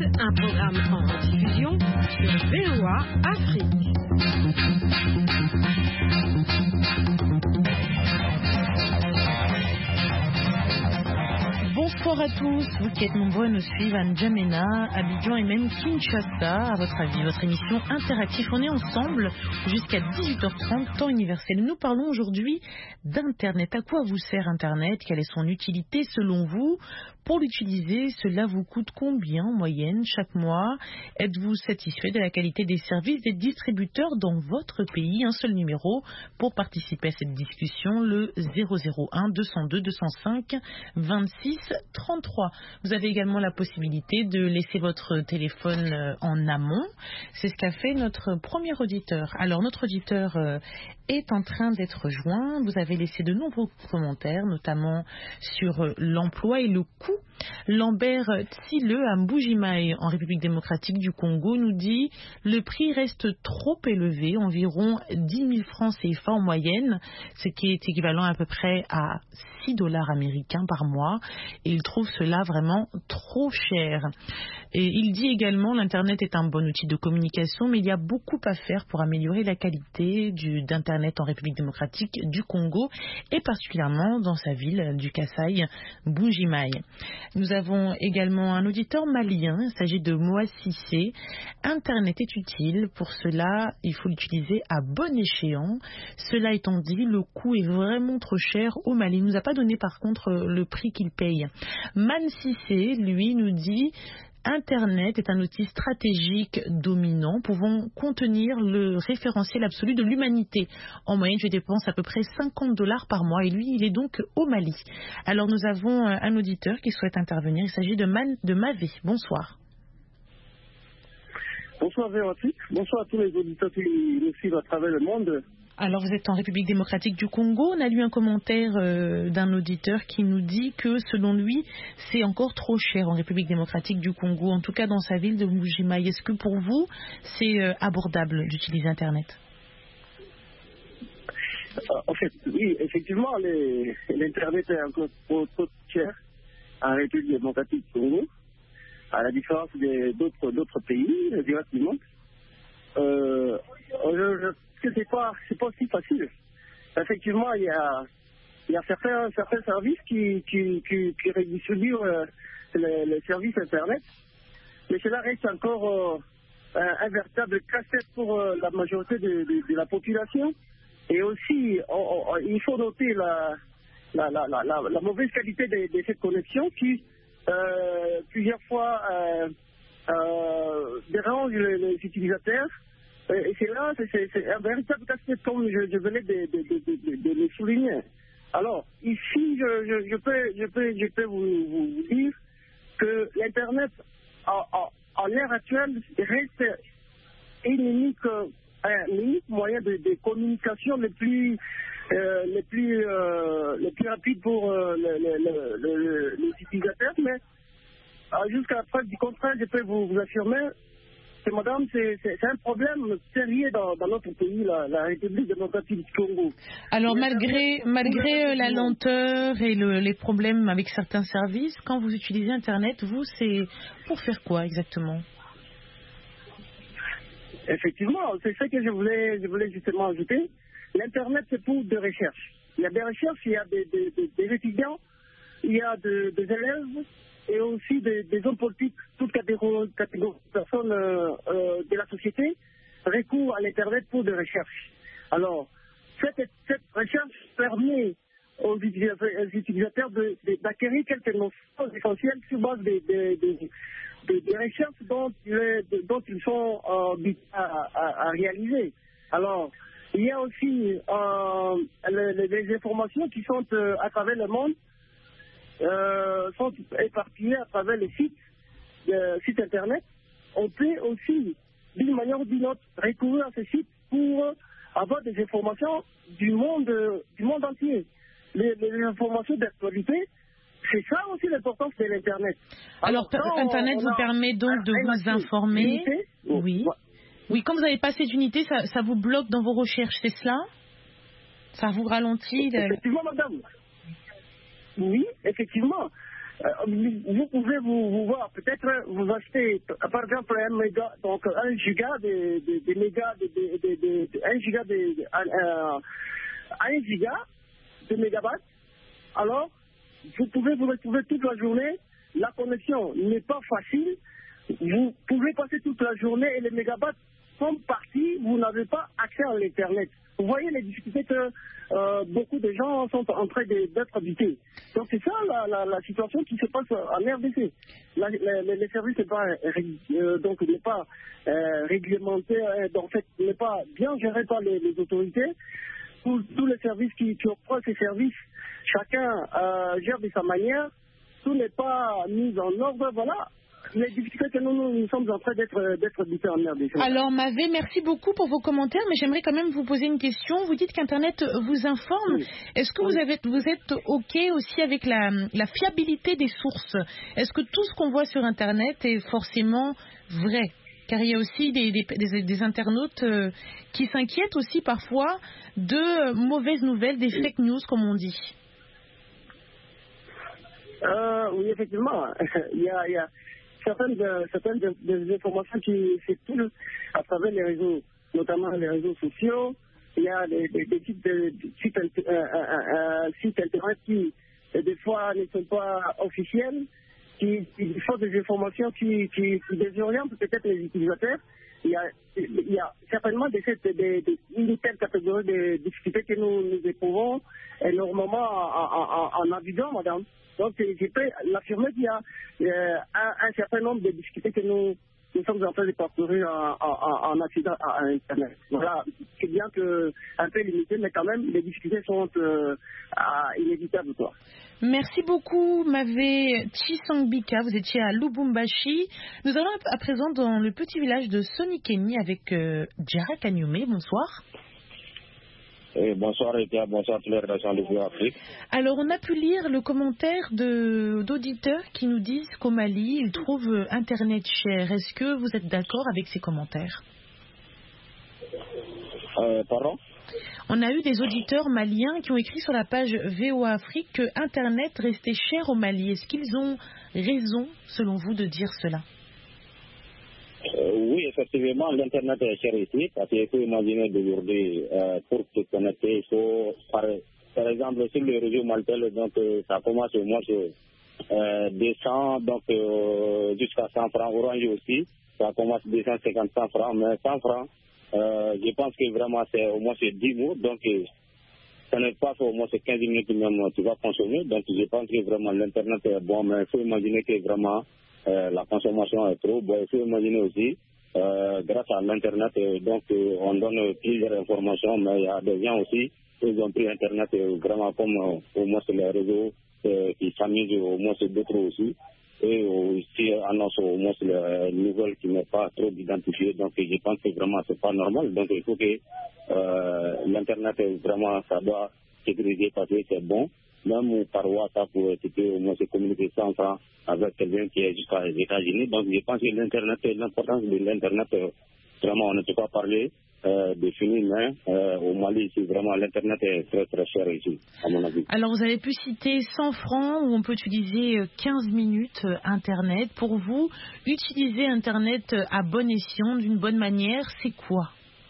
un programme en rediffusion sur VOA Afrique. Bonsoir à tous, vous qui êtes nombreux à nous suivre à N'Djamena, Abidjan et même Kinshasa. À votre avis, votre émission Interactif, on est ensemble jusqu'à 18h30, temps universel. Nous parlons aujourd'hui d'Internet. À quoi vous sert Internet? Quelle est son utilité selon vous? Pour l'utiliser, cela vous coûte combien en moyenne chaque mois? Êtes-vous satisfait de la qualité des services des distributeurs dans votre pays? Un seul numéro pour participer à cette discussion, le 001 202 205 26 33. Vous avez également la possibilité de laisser votre téléphone en amont. C'est ce qu'a fait notre premier auditeur. Alors, notre auditeur est en train d'être joint. Vous avez laissé de nombreux commentaires, notamment sur l'emploi et le coût. Lambert Tsile à Mbujimayi, en République démocratique du Congo, nous dit « Le prix reste trop élevé, environ 10 000 francs CFA en moyenne, ce qui est équivalent à peu près à 6 dollars américains par mois. Et il trouve cela vraiment trop cher. » Et il dit également « L'Internet est un bon outil de communication, mais il y a beaucoup à faire pour améliorer la qualité d'Internet en République démocratique du Congo, et particulièrement dans sa ville du Kasaï, Mbujimayi. » Nous avons également un auditeur malien, il s'agit de Moa Sissé. Internet est utile, pour cela il faut l'utiliser à bon échéant. Cela étant dit, le coût est vraiment trop cher au Mali. Il ne nous a pas donné par contre le prix qu'il paye. Man Sissé, lui, nous dit Internet est un outil stratégique dominant pouvant contenir le référentiel absolu de l'humanité. En moyenne, je dépense à peu près 50 dollars par mois et lui, il est donc au Mali. Alors nous avons un auditeur qui souhaite intervenir. Il s'agit de Mavé. Bonsoir. Bonsoir Véronique. Bonsoir à tous les auditeurs qui nous suivent à travers le monde. Alors vous êtes en République démocratique du Congo. On a lu un commentaire d'un auditeur qui nous dit que selon lui, c'est encore trop cher en République démocratique du Congo, en tout cas dans sa ville de Mbujimayi. Est-ce que pour vous, c'est abordable d'utiliser Internet? En fait, oui, effectivement, l'Internet est encore trop cher en République démocratique du Congo, à la différence d'autres pays, directement. C'est pas si facile. Effectivement, il y a certains services qui redistribuent les services Internet, mais cela reste encore un véritable casse-tête pour la majorité de la population. Et aussi, il faut noter la mauvaise qualité de cette connexion qui, plusieurs fois, dérange les utilisateurs. Et c'est là, c'est un véritable casse-tête comme je venais de le souligner. Alors, ici, je peux vous dire que l'Internet, en l'ère actuelle, reste un unique moyen de communication le plus rapide pour les utilisateurs. Mais jusqu'à la preuve du contraire, je peux vous affirmer que, madame, c'est un problème sérieux dans notre pays, la République démocratique du Congo. Alors, malgré la lenteur et les problèmes avec certains services, quand vous utilisez Internet, vous, c'est pour faire quoi exactement? Effectivement, c'est ce que je voulais justement ajouter. L'Internet, c'est pour des recherches. Il y a des recherches, il y a des étudiants, il y a des élèves, et aussi des hommes politiques, toutes catégories de personnes de la société recourent à l'Internet pour des recherches. Alors, cette recherche permet aux utilisateurs d'acquérir quelques notions essentielles sur base des recherches dont ils sont à réaliser. Alors, il y a aussi les informations qui sont à travers le monde, sont éparpillés à travers les sites Internet. On peut aussi, d'une manière ou d'une autre, recourir à ces sites pour avoir des informations du monde entier. Les informations d'actualité, c'est ça aussi l'importance de l'Internet. Alors Internet vous permet donc de vous informer. Oui. Oui, quand vous n'avez pas assez d'unités, ça vous bloque dans vos recherches, c'est cela? Ça vous ralentit Effectivement, madame. Oui, effectivement. Vous pouvez vous voir, peut-être vous achetez par exemple un méga, donc 1 giga de mégas, 1 giga de 1 giga de mégawatts. Alors, vous pouvez vous retrouver toute la journée, la connexion n'est pas facile, vous pouvez passer toute la journée et les mégawatts sont partis, vous n'avez pas accès à l'Internet. Vous voyez les difficultés que beaucoup de gens sont en train d'être habités. Donc c'est ça la situation qui se passe en RDC. Les services n'est pas, donc n'est pas réglementé, en fait n'est pas bien géré par les autorités. Tous les services qui offrent ces services, chacun gère de sa manière. Tout n'est pas mis en ordre, voilà. Les difficultés que nous sommes en train d'être habités en RDC. Alors Mavé, merci beaucoup pour vos commentaires, mais j'aimerais quand même vous poser une question. Vous dites qu'Internet vous informe. Oui. Est-ce que vous êtes OK aussi avec la fiabilité des sources? Est-ce que tout ce qu'on voit sur Internet est forcément vrai? Car il y a aussi des internautes qui s'inquiètent aussi parfois de mauvaises nouvelles, des fake news comme on dit. Oui, effectivement. Il y a certaines des informations qui circulent à travers les réseaux, notamment les réseaux sociaux. Il y a des sites internet qui, des fois, ne sont pas officiels, qui font des informations qui désorientent peut-être les utilisateurs. Il y a certainement une telle catégorie de difficultés que nous éprouvons énormément en naviguant, madame. Donc, je peux l'affirmer qu'il y a un certain nombre de difficultés que nous sommes en train de parcourir en accédant à Internet. Voilà, c'est bien que un peu limité, mais quand même, les difficultés sont inévitables, quoi. Merci beaucoup, Mavé Chisangbika. Vous étiez à Lubumbashi. Nous allons à présent dans le petit village de Sonikeni avec Djara Kanyume. Bonsoir. Bonsoir Etia, bonsoir tous les rédactions de Afrique. Alors on a pu lire le commentaire d'auditeurs qui nous disent qu'au Mali, ils trouvent Internet cher. Est-ce que vous êtes d'accord avec ces commentaires? Pardon? On a eu des auditeurs maliens qui ont écrit sur la page VOA Afrique que Internet restait cher au Mali. Est-ce qu'ils ont raison, selon vous, de dire cela? Oui, effectivement, l'Internet est cher ici, parce qu'il faut imaginer d'aujourd'hui, pour se connecter, il faut, par exemple, sur le réseau Maltel, donc ça commence au moins sur 200, donc jusqu'à 100 francs. Orange aussi, ça commence 250, 100 francs, mais 100 francs, je pense que vraiment c'est au moins 10 mots, donc ça n'est pas au moins 15 minutes même tu vas consommer, donc je pense que vraiment l'Internet est bon, mais il faut imaginer que vraiment la consommation est trop. Bon, il faut imaginer aussi, grâce à l'Internet, donc on donne plusieurs informations, mais il y a des gens aussi, ils ont pris Internet vraiment comme au moins les réseaux qui s'amusent, au moins d'autres aussi, et aussi annoncent au moins les nouvelles qui n'est pas trop identifiées. Donc je pense que vraiment c'est pas normal. Donc il faut que l'Internet vraiment ça doit sécuriser parce que c'est bon. Même par WhatsApp, tu peux au moins se communiquer 100 francs avec quelqu'un qui est jusqu'à les États-Unis. Donc, je pense que l'Internet, l'importance de l'Internet, vraiment, on ne peut pas parler de fini, mais au Mali, ici, vraiment, l'Internet est très, très cher ici, à mon avis. Alors, vous avez pu citer 100 francs où on peut utiliser 15 minutes Internet. Pour vous, utiliser Internet à bon escient, d'une bonne manière, c'est quoi?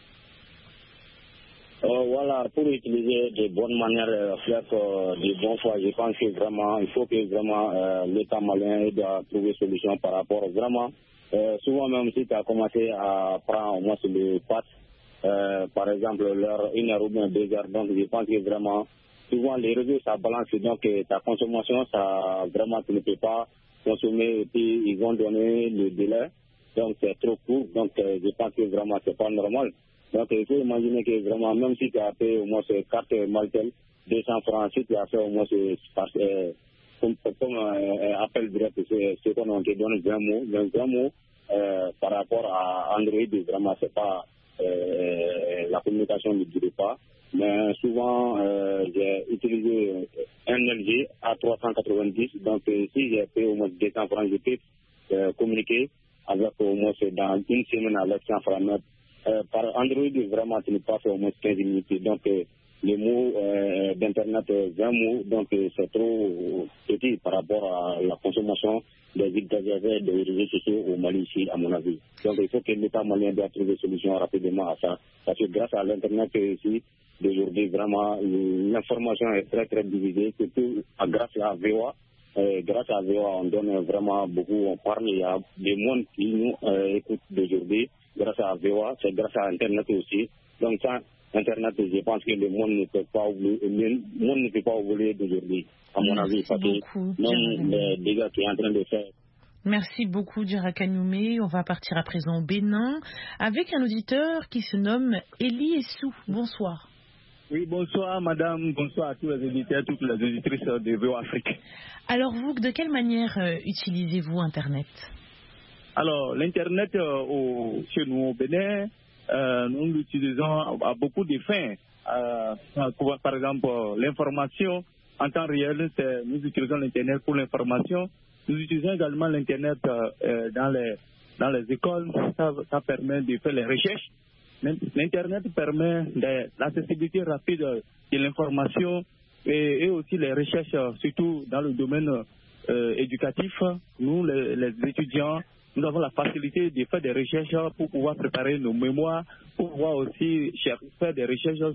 Voilà, pour utiliser de bonnes manières, faire de bons choix, je pense que vraiment, il faut que vraiment l'État malien doit trouver solution par rapport vraiment. Souvent même si tu as commencé à prendre au moins le pass, par exemple, l'heure, 1 heure ou bien 2 heures, donc je pense que vraiment, souvent les réseaux ça balance, donc ta consommation, ça vraiment tu ne peux pas consommer et puis ils vont donner le délai, donc c'est trop court, donc je pense que vraiment c'est pas normal. Donc, il faut imaginer que vraiment, même si tu as payé au moins ces cartes Maltel, 200 francs, si tu as fait au moins comme appel direct, c'est qu'on te donne 20 mots. Donc, 20 mots par rapport à Android, vraiment, c'est pas la communication ne dure pas. Mais souvent, j'ai utilisé un LG à 390. Donc, si j'ai payé au moins 200 francs, je peux communiquer avec au moins dans une semaine avec 100 francs. Par Android, vraiment, tu ne pas fait au moins 15 minutes. Donc, le mot d'Internet 20 mots, donc c'est trop petit par rapport à la consommation des réseaux sociaux au Mali ici, à mon avis. Donc il faut que l'État malien doit trouver des solutions rapidement à ça. Parce que grâce à l'Internet ici, d'aujourd'hui, vraiment, l'information est très très divisée, surtout grâce à VOA. Grâce à VOA, on donne vraiment beaucoup, on parle, il y a des mondes qui nous écoutent d'aujourd'hui. Grâce à VOA, c'est grâce à Internet aussi. Donc ça, Internet, je pense que le monde ne peut pas oublier d'aujourd'hui, à mon avis, parce que même les dégâts qu'il est en train de faire. Merci beaucoup, Djara Kanyoumé. On va partir à présent au Bénin avec un auditeur qui se nomme Eli Essou. Bonsoir. Oui, bonsoir madame, bonsoir à tous les auditeurs, toutes les auditrices de VOA Afrique. Alors vous, de quelle manière utilisez-vous Internet? Alors, l'Internet chez nous au Bénin, nous l'utilisons à beaucoup de fins. Par exemple, l'information en temps réel, nous utilisons l'Internet pour l'information. Nous utilisons également l'Internet dans les écoles. Ça permet de faire les recherches. L'Internet permet l'accessibilité rapide de l'information et aussi les recherches, surtout dans le domaine éducatif. Nous, les étudiants, nous avons la facilité de faire des recherches pour pouvoir préparer nos mémoires, pour pouvoir aussi faire des recherches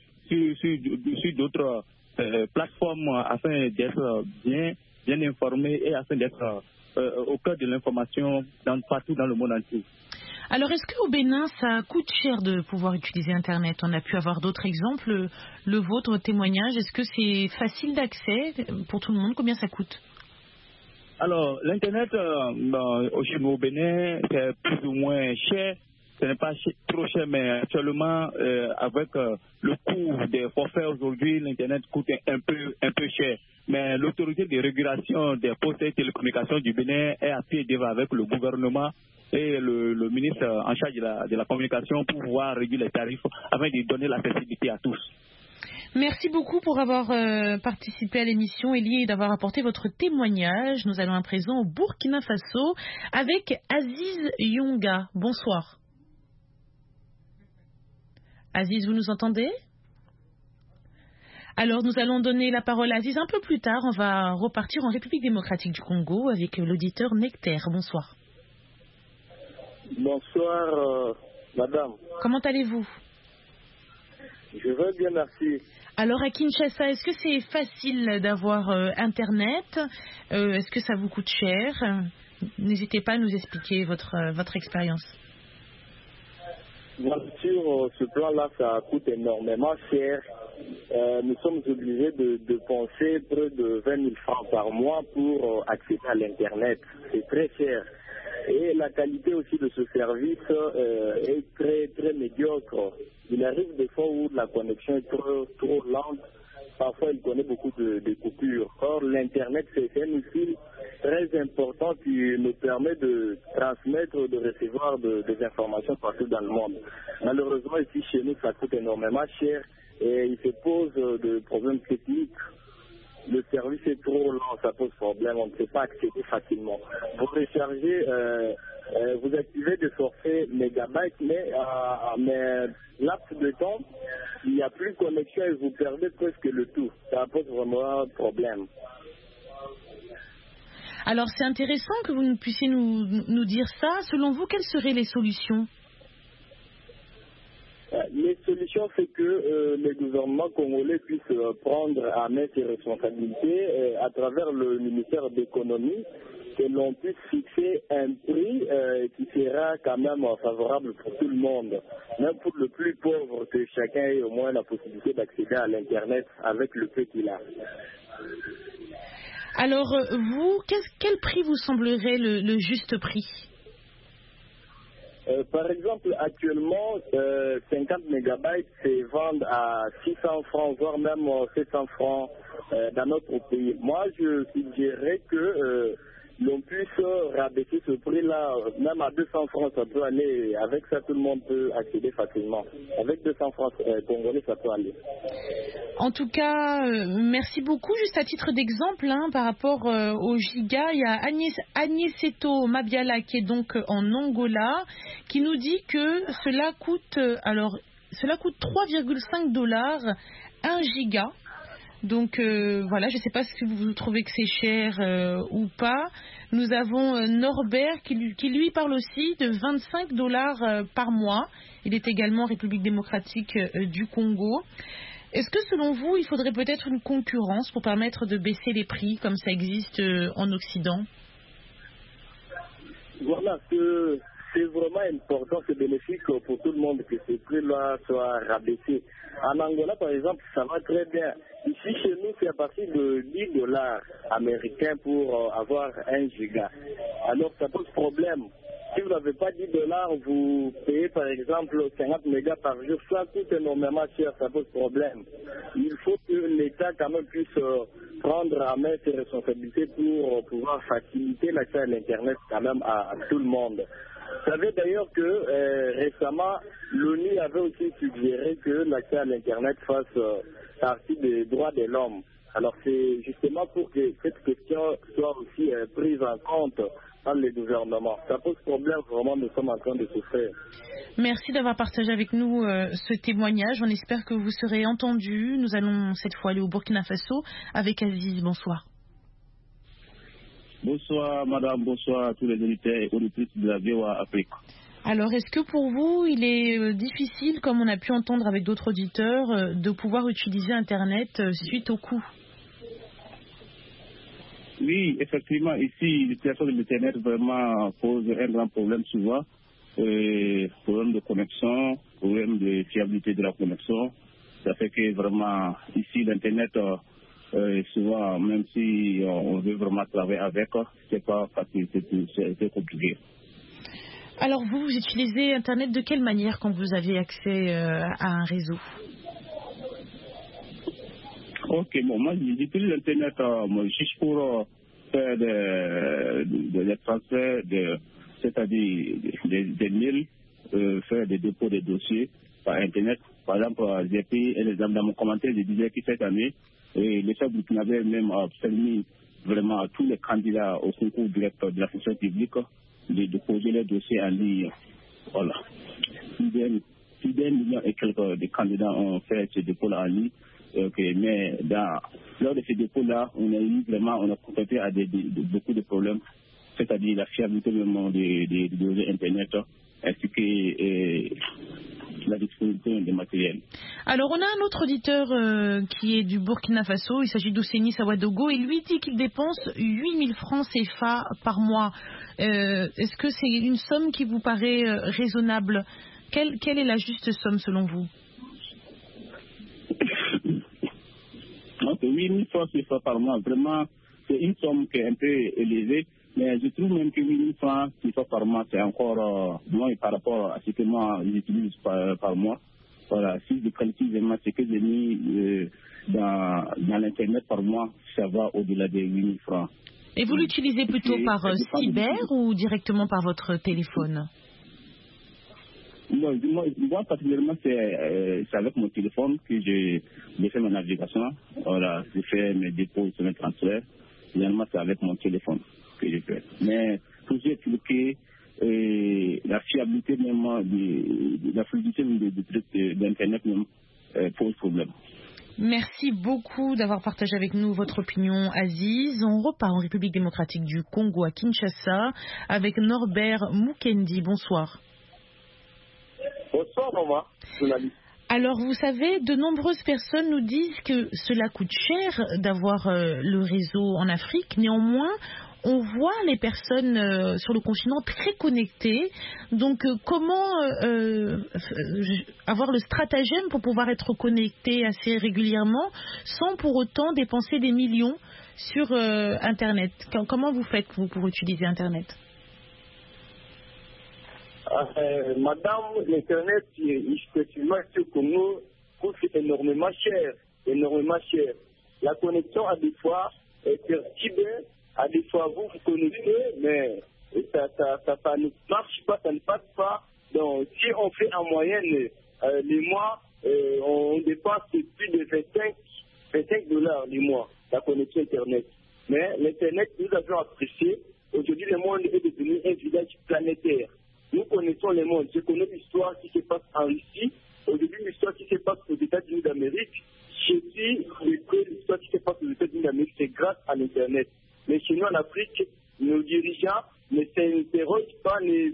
sur d'autres plateformes afin d'être bien informés et afin d'être au cœur de l'information partout dans le monde entier. Alors, est-ce qu'au Bénin, ça coûte cher de pouvoir utiliser Internet? On a pu avoir d'autres exemples. Le vôtre, votre témoignage, est-ce que c'est facile d'accès pour tout le monde? Combien ça coûte? Alors, l'Internet chez nous au Bénin, c'est plus ou moins cher. Ce n'est pas trop cher, mais actuellement, avec le coût des forfaits aujourd'hui, l'Internet coûte un peu cher. Mais l'autorité de régulation des postes et télécommunications du Bénin est à pied d'œuvre avec le gouvernement et le ministre en charge de la communication pour pouvoir réduire les tarifs afin de donner l'accessibilité à tous. Merci beaucoup pour avoir participé à l'émission, Elie, et d'avoir apporté votre témoignage. Nous allons à présent au Burkina Faso avec Aziz Yonga. Bonsoir. Aziz, vous nous entendez? Alors, nous allons donner la parole à Aziz un peu plus tard. On va repartir en République démocratique du Congo avec l'auditeur Nectaire. Bonsoir. Bonsoir, madame. Comment allez-vous? Je vais bien, merci. Alors, à Kinshasa, est-ce que c'est facile d'avoir Internet? Est-ce que ça vous coûte cher? N'hésitez pas à nous expliquer votre expérience. Bien sûr, ce plan-là, ça coûte énormément cher. Nous sommes obligés de dépenser près de 20 000 francs par mois pour accéder à l'Internet. C'est très cher. Et la qualité aussi de ce service est très, très médiocre. Il arrive des fois où la connexion est trop lente. Parfois, il connaît beaucoup de coupures. Or, l'Internet, c'est un outil très important qui nous permet de transmettre, de recevoir des informations partout dans le monde. Malheureusement, ici, chez nous, ça coûte énormément cher et il se pose de problèmes techniques. Le service est trop lent, ça pose problème, on ne peut pas accéder facilement. Vous rechargez, vous activez des forfaits mégabytes, mais laps de temps, il n'y a plus de connexion et vous perdez presque le tout. Ça pose vraiment un problème. Alors, c'est intéressant que vous puissiez nous dire ça. Selon vous, quelles seraient les solutions? Les solutions, c'est que le gouvernement congolais puisse prendre à main ses responsabilités à travers le ministère d'économie, que l'on puisse fixer un prix qui sera quand même favorable pour tout le monde, même pour le plus pauvre, que chacun ait au moins la possibilité d'accéder à l'Internet avec le prix qu'il a. Alors, vous, quel prix vous semblerait le juste prix? Par exemple, actuellement, 50 mégabytes se vendent à 600 francs, voire même 700 francs dans notre pays. Moi, je suggérerais que l'on puisse rabaisser ce prix-là, même à 200 francs, ça peut aller. Avec ça, tout le monde peut accéder facilement. Avec 200 francs congolais, ça peut aller. En tout cas, merci beaucoup. Juste à titre d'exemple, par rapport au giga, il y a Agneseto Mabiala qui est donc en Angola, qui nous dit que cela coûte 3,5 $ 1 giga. Donc voilà, je ne sais pas si vous trouvez que c'est cher ou pas. Nous avons Norbert qui lui parle aussi de $25 par mois. Il est également en République démocratique du Congo. Est-ce que selon vous, il faudrait peut-être une concurrence pour permettre de baisser les prix comme ça existe en Occident? Voilà, c'est vraiment important, c'est bénéfique pour tout le monde que ces prix-là soient rabaissés. En Angola, par exemple, ça va très bien. Ici, chez nous, c'est à partir de $10 américains pour avoir 1 giga. Alors, ça pose problème. Si vous n'avez pas $10, vous payez par exemple 50 mégas par jour. Ça coûte énormément cher, ça pose problème. Il faut que l'État quand même puisse prendre à main ses responsabilités pour pouvoir faciliter l'accès à l'Internet quand même à tout le monde. Vous savez d'ailleurs que récemment, l'ONU avait aussi suggéré que l'accès à l'Internet fasse partie des droits de l'homme. Alors c'est justement pour que cette question soit aussi prise en compte par les gouvernements. Ça pose problème, vraiment, nous sommes en train de souffrir. Merci d'avoir partagé avec nous ce témoignage. On espère que vous serez entendus. Nous allons cette fois aller au Burkina Faso avec Aziz. Bonsoir. Bonsoir madame, bonsoir à tous les auditeurs et auditrices de la VOA Afrique. Alors, est-ce que pour vous, il est difficile, comme on a pu entendre avec d'autres auditeurs, de pouvoir utiliser Internet suite au coût? Oui, effectivement, ici, l'utilisation de l'Internet vraiment pose un grand problème souvent. Problème de connexion, problème de fiabilité de la connexion. Ça fait que vraiment, ici, l'Internet, souvent, même si on veut vraiment travailler avec, c'est pas facile, c'est compliqué. Alors, vous utilisez Internet de quelle manière quand vous avez accès à un réseau? Ok, bon, moi j'utilise l'Internet juste pour faire des transferts, c'est-à-dire des mails, faire des dépôts de dossiers par Internet. Par exemple, j'ai pris un exemple dans mon commentaire, je disais que cette année, l'État burkinabé même a permis vraiment à tous les candidats au concours direct de la fonction publique de déposer les dossiers en ligne. Voilà. Plus d'un million et quelques de candidats ont fait ce dépôt-là en ligne. Mais lors de ces dépôts-là, on a confronté à beaucoup de problèmes, c'est-à-dire la fiabilité même des données Internet, ainsi que la disponibilité des matériels. Alors, on a un autre auditeur qui est du Burkina Faso, il s'agit d'Ouseni Sawadogo, et lui dit qu'il dépense 8 000 francs CFA par mois. Est-ce que c'est une somme qui vous paraît raisonnable? Quelle est la juste somme selon vous? Donc, 8 000 francs CFA par mois, vraiment, c'est une somme qui est un peu élevée, mais je trouve même que 8 000 francs CFA par mois, c'est encore moins par rapport à ce que moi j'utilise par mois. Voilà, si je calcule vraiment ce que j'ai mis dans l'Internet par mois, ça va au-delà des 8 000 francs. Et vous l'utilisez plutôt par cyber ou directement par votre téléphone? Moi, particulièrement, c'est avec mon téléphone que j'ai fait ma navigation. Voilà, j'ai fait mes dépôts et mes transferts. Finalement, c'est avec mon téléphone que j'ai fait. Mais pour expliquer la fiabilité même, la fluidité d'Internet même pose problème. Merci beaucoup d'avoir partagé avec nous votre opinion, Aziz. On repart en République démocratique du Congo à Kinshasa avec Norbert Mukendi. Bonsoir. Bonsoir, maman. Alors, vous savez, de nombreuses personnes nous disent que cela coûte cher d'avoir le réseau en Afrique. Néanmoins, on voit les personnes sur le continent très connectées. Donc, comment avoir le stratagème pour pouvoir être connecté assez régulièrement sans pour autant dépenser des millions sur Internet? Comment vous faites pour utiliser Internet? Madame, l'Internet, effectivement, ce que nous coûte énormément cher. La connexion, à des fois, est perturbée. À des fois, vous connectez, mais ça ne marche pas, ça ne passe pas. Donc, si on fait en moyenne les mois, on dépasse plus de $25 les mois, la connexion Internet. Mais l'Internet, nous avons apprécié. Aujourd'hui, le monde est devenu un village planétaire. Nous connaissons le monde. Je connais l'histoire qui se passe en Russie. Aujourd'hui, l'histoire qui se passe aux États-Unis d'Amérique, chez que l'histoire qui se passe aux États-Unis d'Amérique, c'est grâce à l'Internet. Mais chez nous en Afrique, nos dirigeants ne s'interrogent pas, ne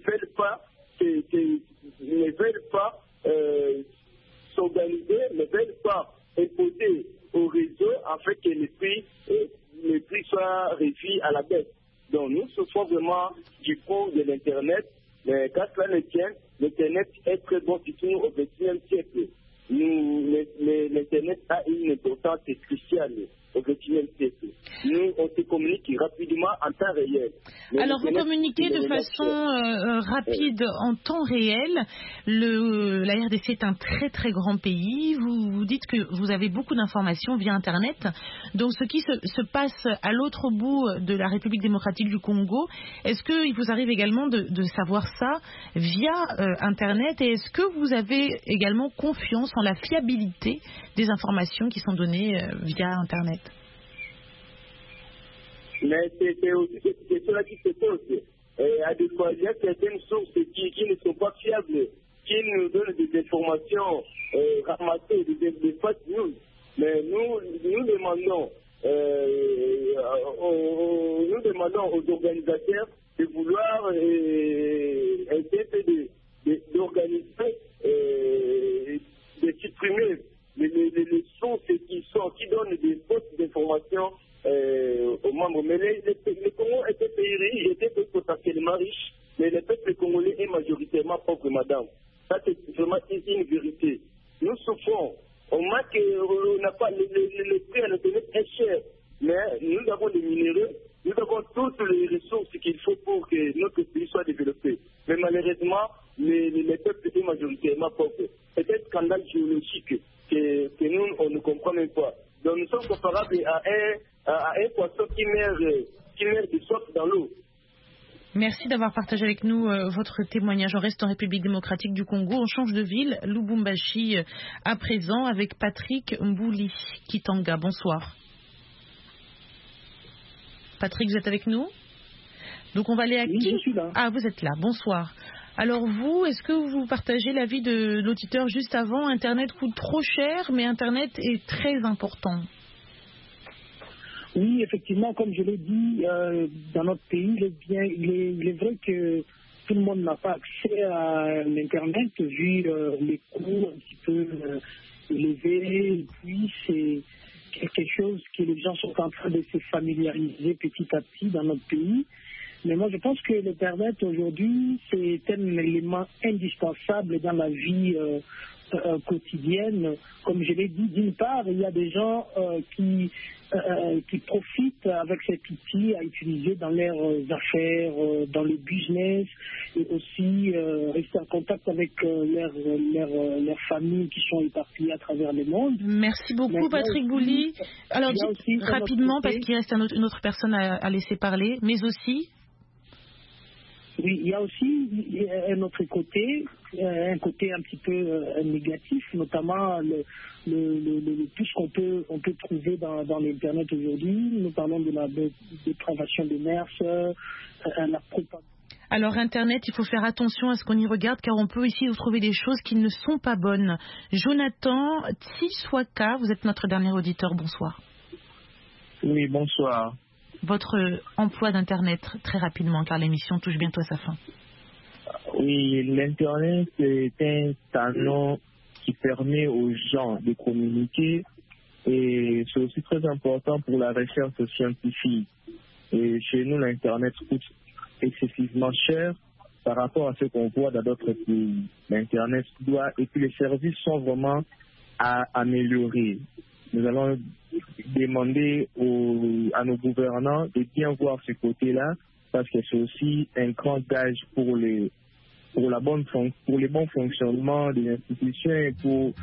veulent pas s'organiser, ne veulent pas imposer au réseau afin que les prix soient réduits à la baisse. Donc nous souffrons vraiment du coût de l'Internet, mais quand cela ne tient, l'Internet est très bon surtout au XXIe siècle. L'Internet a une importance cruciale au XXIe siècle. Nous, on se communique rapidement en temps réel. Alors, vous communiquez de façon rapide en temps réel. La RDC est un très très grand pays. Vous dites que vous avez beaucoup d'informations via Internet. Donc, ce qui se passe à l'autre bout de la République démocratique du Congo, est-ce qu'il vous arrive également de savoir ça via Internet? Et est-ce que vous avez également confiance en la fiabilité des informations qui sont données via Internet? Mais c'est cela qui se pose. À des fois, il y a certaines sources qui ne sont pas fiables, qui nous donnent des informations ramassées, des fake news. Mais nous demandons aux organisateurs de vouloir essayer d'organiser, de supprimer les sources qui donnent des fausses informations aux membres. Mais le Congo est un pays riche, était potentiellement riche, mais le peuple congolais est majoritairement pauvre, madame. Ça, c'est vraiment une vérité. Nous souffrons. On n'a pas le prix à l'Internet est cher, mais nous avons des minéraux, nous avons toutes les ressources qu'il faut pour que notre pays soit développé. Mais malheureusement, le peuple est majoritairement pauvre. C'est un scandale géologique que nous, on ne comprend même pas. Donc nous sommes comparables à un poisson qui meurt de soif dans l'eau. Merci d'avoir partagé avec nous votre témoignage. On reste en République démocratique du Congo. On change de ville, Lubumbashi à présent, avec Patrick Mbouli Kitanga. Bonsoir. Patrick, vous êtes avec nous? Donc on va aller à qui? Oui, je suis là. Ah, vous êtes là. Bonsoir. Alors vous, est-ce que vous partagez l'avis de l'auditeur juste avant? Internet coûte trop cher, mais Internet est très important. Oui, effectivement, comme je l'ai dit, dans notre pays, il est vrai que tout le monde n'a pas accès à l'Internet, vu les coûts un petit peu élevés. Et puis, c'est quelque chose que les gens sont en train de se familiariser petit à petit dans notre pays. Mais moi, je pense que l'Internet, aujourd'hui, c'est un élément indispensable dans la vie quotidienne. Comme je l'ai dit, d'une part, il y a des gens qui profitent avec cet outil à utiliser dans leurs affaires, dans le business, et aussi rester en contact avec leurs familles qui sont éparpillées à travers le monde. Merci beaucoup, Patrick Mbouli. Alors, dites rapidement, parce qu'il reste une autre personne à laisser parler, mais aussi... Oui, il y a aussi un autre côté, un côté un petit peu négatif, notamment tout ce qu'on peut trouver dans l'Internet aujourd'hui. Nous parlons de la dépravation des mœurs, la propagande. Alors Internet, il faut faire attention à ce qu'on y regarde, car on peut ici trouver des choses qui ne sont pas bonnes. Jonathan Tsiswaka, vous êtes notre dernier auditeur, bonsoir. Oui, bonsoir. Votre emploi d'Internet, très rapidement, car l'émission touche bientôt à sa fin. Oui, l'Internet est un talent qui permet aux gens de communiquer et c'est aussi très important pour la recherche scientifique. Et chez nous, l'Internet coûte excessivement cher par rapport à ce qu'on voit dans d'autres pays. L'Internet doit, et puis les services sont vraiment à améliorer. Nous allons demander à nos gouvernants de bien voir ce côté-là, parce que c'est aussi un grand gage pour les bons fonctionnements des institutions et pour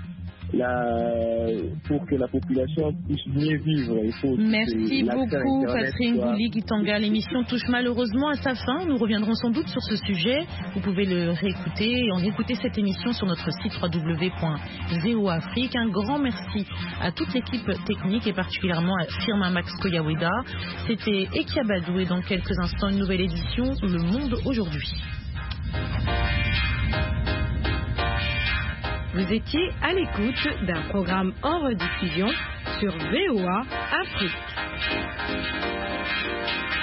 que la population puisse mieux vivre. Merci beaucoup, Patrick Mbouli Kitanga. L'émission touche malheureusement à sa fin. Nous reviendrons sans doute sur ce sujet. Vous pouvez le réécouter et en réécouter cette émission sur notre site www.voafrique. Un grand merci à toute l'équipe technique et particulièrement à Firmin Max Koyaweda. C'était Ekiabadou et dans quelques instants une nouvelle édition Le Monde aujourd'hui. Vous étiez à l'écoute d'un programme en rediffusion sur VOA Afrique.